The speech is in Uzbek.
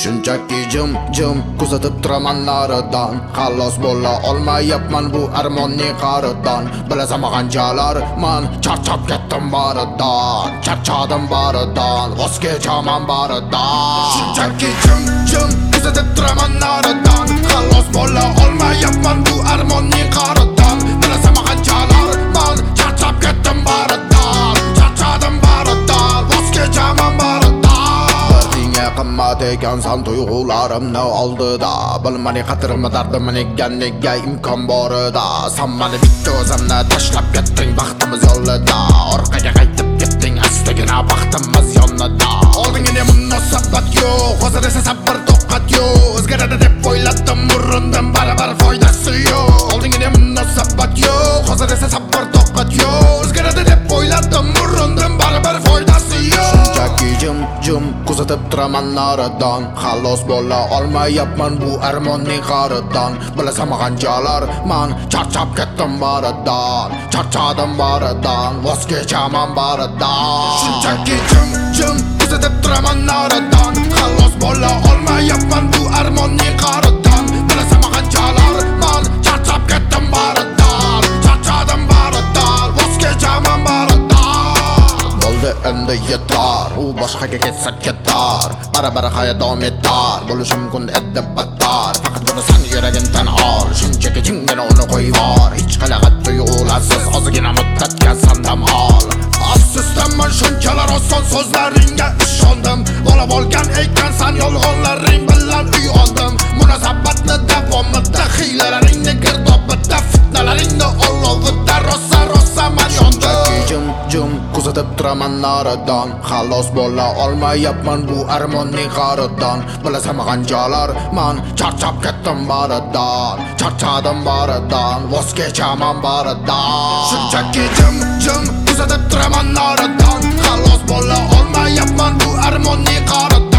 Shunchaki jim kuzatib turaman naridan. Xalos bo'la olmayapman bu armonning qaridan. Bilasan qanchalar man charchab ketdim baridan. Charchadim baridan, voz kechaman baridan. Shunchaki jim kuzatib turaman naridan. Xalos bo'la olmayapman bu armonning qaridan. Bilasan qanchalar man charchab ketdim baridan. Charchadim baridan, voz kechaman baridan. Qimmat ekansan tuyg'ularimni oldida. Bilmani qadrimni dardimni nega imkon borida. Sen meni bitta o'zimni tashlab ketding baxtimiz yo'lida. Orqaga qaytib ketding astagina baxtimiz yonida. Oldingga munosabat yo'q, hozir esa sabr toqat yo'q. O'zgaradi deb o'yladim, urindim baribir foydasi yo'q. Oldingga munosabat yo'q, hozir esa sabr toqat yo'q. O'zgaradi deb o'yladim, urindim baribir foydasi yo'q. Shunchaki jim kuzatib turaman naridan. Xalos bo'la olmayapman bu armonning qaridan. Bilasan qanchalar man charchab ketdim baridan. Charchadim baridan, voz kechaman baridan. Shunchaki jim kuzatib turaman naridan. Xalos bo'la olmayapman bu armonning qaridan. Bilasan qanchalar man charchab ketdim baridan. Charchadim baridan, voz kechaman baridan. Bo'ldi endi yetar, u boshqaga ketsa ketar. Baribir hayot davom etar, bo'lishi mumkin edi battar. Faqat buni sen yuragin tan ol, shunchaki jimgina uni qo'yib yubor. Hech qanaqa tuyg'ularsiz ozgina muddatga san dam ol. Afsusdanman shunchalar oson so'zlaringga ishondim. Olib olgan ekansan yolg'onlaring bilan uy oldim. Munosabatni davomida hiylalaringni girdobida, fitnalaringni olovida rosa man yondim. Jim kuzatib turaman naridan. Xalos bo'la olmayapman bu armonning qaridan. Bilasan qanchalar man charchab ketdim baridan. Charchadim baridan, voz kechaman baridan. Shunchaki jim kuzatib turaman naridan. Xalos bo'la olmayapman bu armonning qaridan.